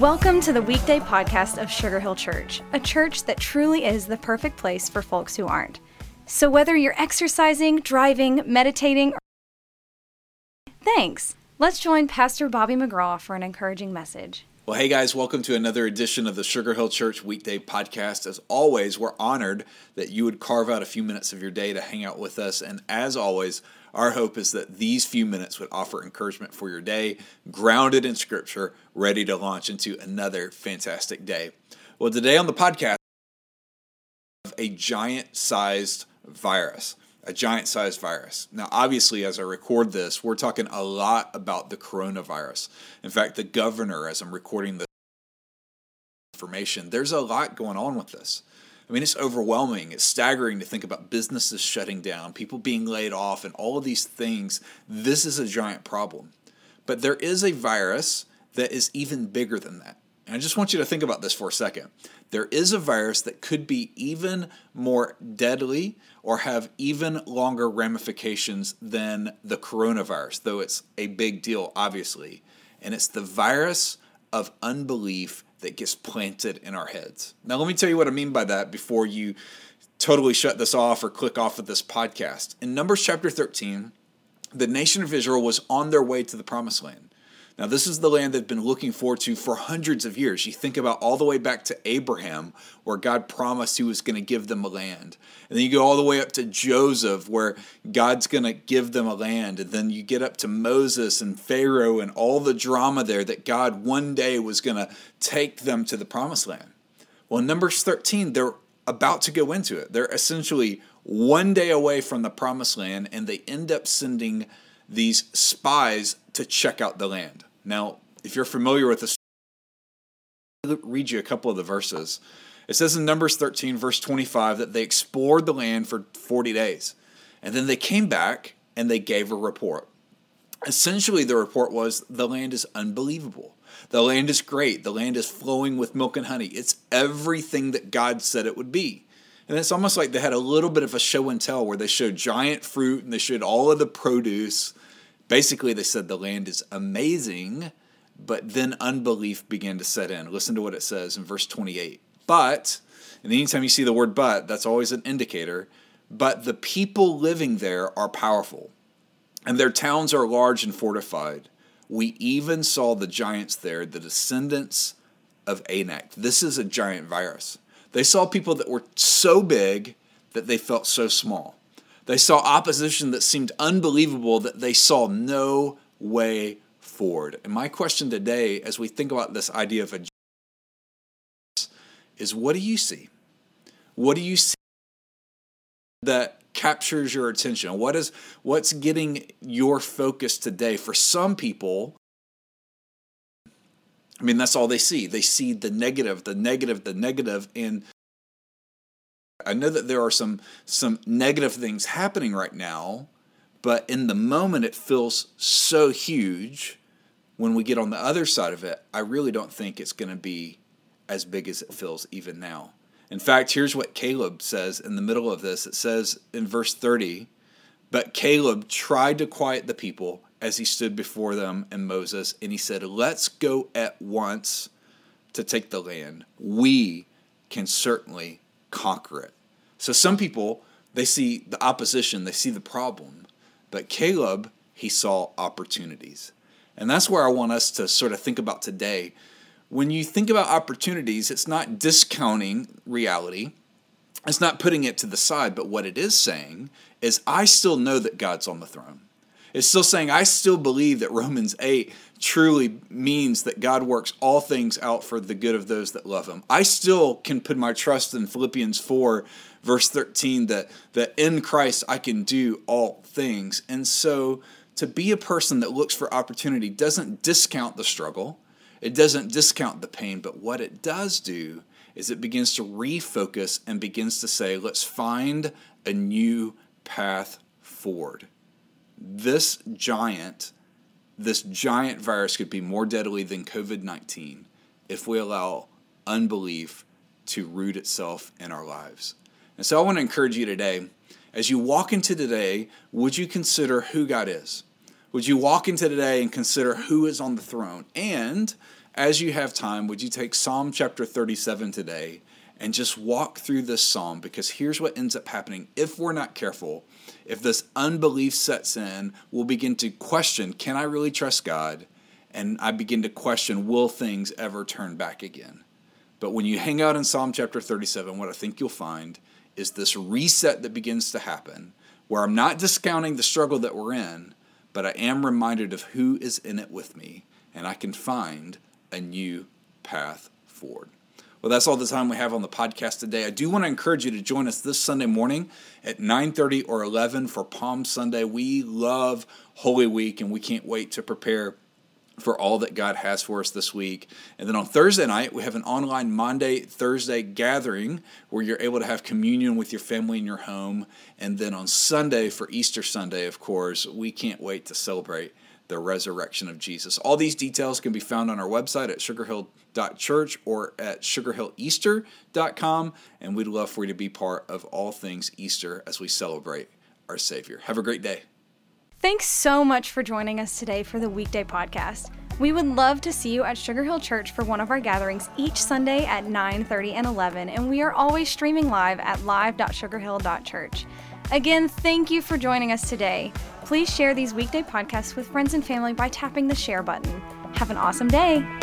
Welcome to the weekday podcast of Sugar Hill Church, a church that truly is the perfect place for folks who aren't. So whether you're exercising, driving, meditating, thanks. Let's join Pastor Bobby McGraw for an encouraging message. Well, hey guys, welcome to another edition of the Sugar Hill Church weekday podcast. As always, we're honored that you would carve out a few minutes of your day to hang out with us. And as always, our hope is that these few minutes would offer encouragement for your day, grounded in Scripture, ready to launch into another fantastic day. Well, today on the podcast, we have a giant-sized virus. Now, obviously, as I record this, we're talking a lot about the coronavirus. In fact, the governor, as I'm recording this information, there's a lot going on with this. I mean, it's overwhelming. It's staggering to think about businesses shutting down, people being laid off, and all of these things. This is a giant problem. But there is a virus that is even bigger than that. And I just want you to think about this for a second. There is a virus that could be even more deadly or have even longer ramifications than the coronavirus, though it's a big deal, obviously. And it's the virus of unbelief that gets planted in our heads. Now, let me tell you what I mean by that before you totally shut this off or click off of this podcast. In Numbers chapter 13, the nation of Israel was on their way to the promised land. Now, this is the land they've been looking forward to for hundreds of years. You think about all the way back to Abraham, where God promised he was going to give them a land. And then you go all the way up to Joseph, where God's going to give them a land. And then you get up to Moses and Pharaoh and all the drama there that God one day was going to take them to the promised land. Well, in Numbers 13, they're about to go into it. They're essentially one day away from the promised land, and they end up sending these spies to check out the land. Now, if you're familiar with this, I'll read you a couple of the verses. It says in Numbers 13, verse 25, that they explored the land for 40 days. And then they came back and they gave a report. Essentially, the report was the land is unbelievable. The land is great. The land is flowing with milk and honey. It's everything that God said it would be. And it's almost like they had a little bit of a show and tell where they showed giant fruit and they showed all of the produce. Basically, they said the land is amazing, but then unbelief began to set in. Listen to what it says in verse 28. But, and anytime you see the word but, that's always an indicator, but the people living there are powerful, and their towns are large and fortified. We even saw the giants there, the descendants of Anak. This is a giant virus. They saw people that were so big that they felt so small. They saw opposition that seemed unbelievable that they saw no way forward. And my question today, as we think about this idea of a is, what do you see? What do you see that captures your attention? What's getting your focus today? For some people, I mean, that's all they see. They see the negative, and I know that there are some negative things happening right now, but in the moment it feels so huge. When we get on the other side of it, I really don't think it's going to be as big as it feels even now. In fact, here's what Caleb says in the middle of this. It says in verse 30, but Caleb tried to quiet the people as he stood before them and Moses, and he said, let's go at once to take the land. We can certainly conquer it. So some people, they see the opposition, they see the problem, but Caleb, he saw opportunities. And that's where I want us to sort of think about today. When you think about opportunities, it's not discounting reality. It's not putting it to the side, but what it is saying is I still know that God's on the throne. It's still saying I still believe that Romans 8 truly means that God works all things out for the good of those that love him. I still can put my trust in Philippians 4, verse 13, that in Christ I can do all things. And so to be a person that looks for opportunity doesn't discount the struggle. It doesn't discount the pain, but what it does do is it begins to refocus and begins to say, let's find a new path forward. This giant virus could be more deadly than COVID-19 if we allow unbelief to root itself in our lives. And so I want to encourage you today, as you walk into today, would you consider who God is? Would you walk into today and consider who is on the throne? And as you have time, would you take Psalm chapter 37 today and just walk through this psalm? Because here's what ends up happening. If we're not careful, if this unbelief sets in, we'll begin to question, can I really trust God? And I begin to question, will things ever turn back again? But when you hang out in Psalm chapter 37, what I think you'll find is this reset that begins to happen, where I'm not discounting the struggle that we're in, but I am reminded of who is in it with me, and I can find a new path forward. Well, that's all the time we have on the podcast today. I do want to encourage you to join us this Sunday morning at 9:30 or 11 for Palm Sunday. We love Holy Week, and we can't wait to prepare for all that God has for us this week. And then on Thursday night, we have an online Monday, Thursday gathering where you're able to have communion with your family in your home. And then on Sunday, for Easter Sunday, of course, we can't wait to celebrate the resurrection of Jesus. All these details can be found on our website at sugarhill.church or at sugarhilleaster.com. And we'd love for you to be part of all things Easter as we celebrate our Savior. Have a great day. Thanks so much for joining us today for the Weekday Podcast. We would love to see you at Sugar Hill Church for one of our gatherings each Sunday at 9:30 and 11, and we are always streaming live at live.sugarhill.church. Again, thank you for joining us today. Please share these weekday podcasts with friends and family by tapping the share button. Have an awesome day.